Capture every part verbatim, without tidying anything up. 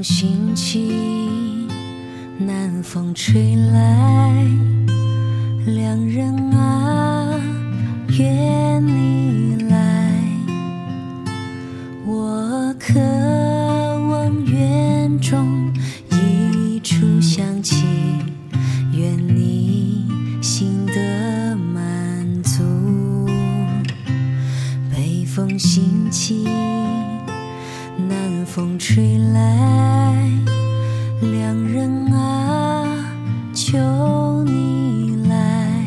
风兴起，南风吹来，两人啊，愿你来。我渴望园中一处香气，愿你心得满足。北风兴起，南风吹来，两人啊，求你来，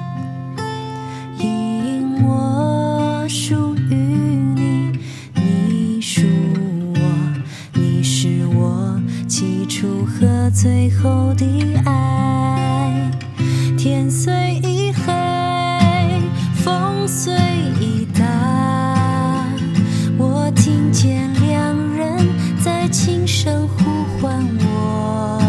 因我属于你，你属我，你是我起初和最后的爱。天虽已黑，风虽已大，我听见两人在轻声呼唤我，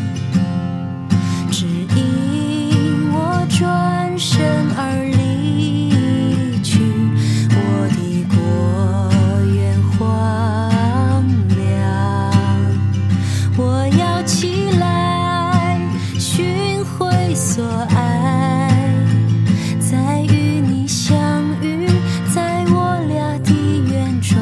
只因我转身而离去，我的国园荒凉。我要起来寻回所爱，再与你相遇在我俩的园中。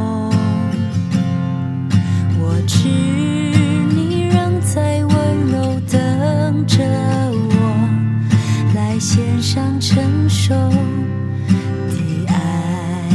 我知你仍在温柔等着我，来献上成熟的爱。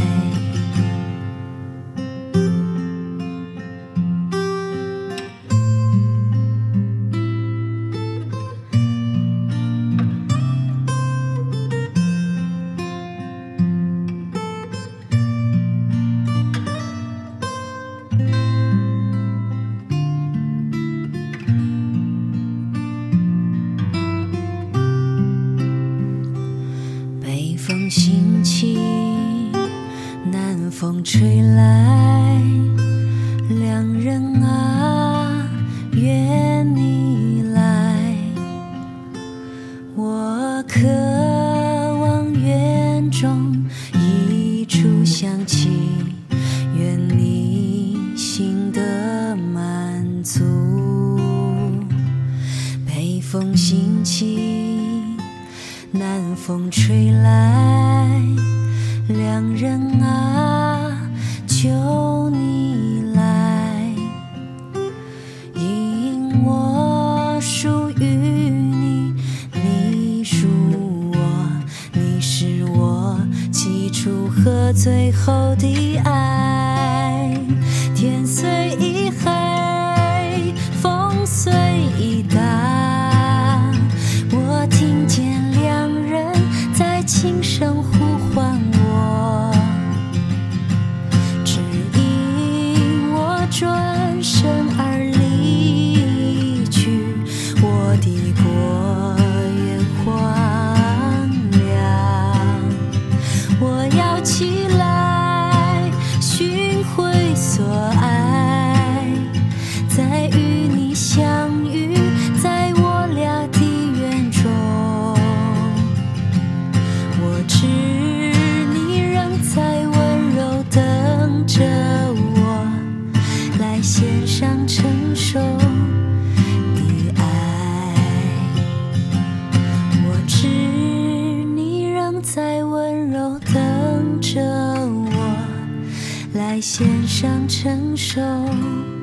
北风兴起，南风吹来，两人啊，愿你来。我渴望园中一处香气，愿你心得满足。北风兴起，南风吹来，两人啊，求你来，因我属于你，你属我，你是我起初和最后的爱。天虽已黑，风虽已大，我听见两人在轻声呼唤我，只因我转身而离去，我的国园荒凉。我要起来寻回所爱，再与你相遇在我俩的园中。我知你仍在温柔等着我，来献上成熟的爱。我知你仍在温柔等着我，来献上成熟